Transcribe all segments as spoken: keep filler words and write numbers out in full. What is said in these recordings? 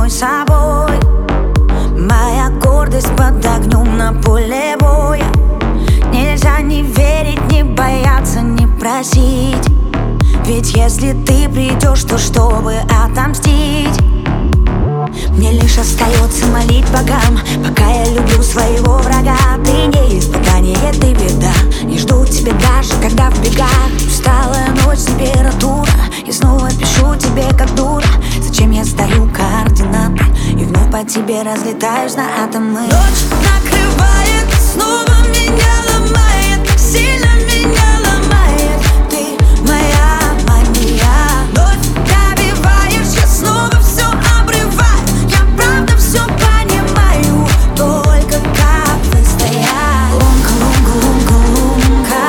самой собой. Моя гордость под огнем на поле боя. Нельзя не верить, не бояться, не просить. Ведь если ты придешь, то чтобы отомстить, мне лишь остается молить богам, пока я люблю своего врага. Ты не испытание, ты беда. Не жду тебя даже, когда в бегах. Усталая ночь, температура. Я снова пишу тебе, как дура. Зачем я сдаю координаты и вновь по тебе разлетаюсь на атомы. Ночь накрывает, снова меня ломает, сильно меня ломает. Ты моя мания. Вновь добиваешь, я снова все обрываю. Я правда все понимаю, Только как выстоять. Ломка, ломка, ломка, ломка.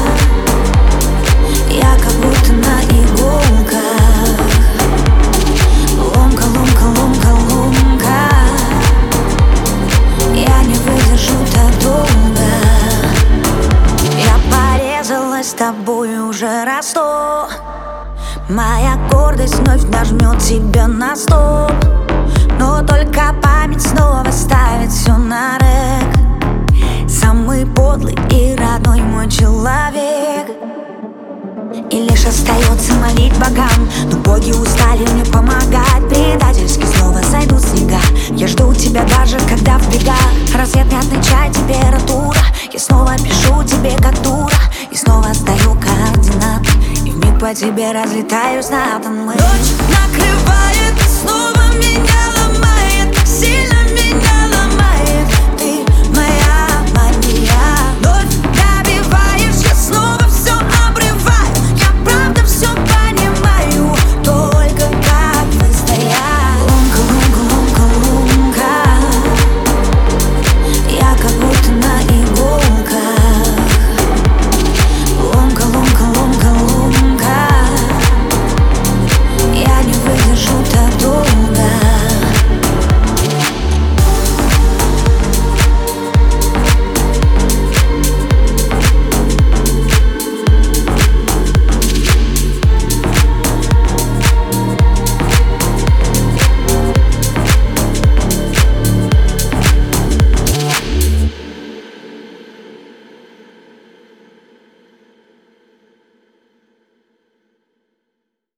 Я как будто на иголках. Ломка, ломка, ломка, ломка. Я не выдержу так долго. Я порезалась с тобой уже раз сто. Моя гордость вновь нажмет тебя на стоп. Но только память снова ставит все на рэк. Самый подлый и родной мой человек. И лишь остается молить богам, но боги устали мне помогать. Предательски снова сойдут снега. Я жду тебя даже когда в бегах. Рассвет не отмечает температура. Я снова пишу тебе как дура. И снова сдаю координаты и вмиг по тебе разлетаюсь на атомы. ночь накрывает, снова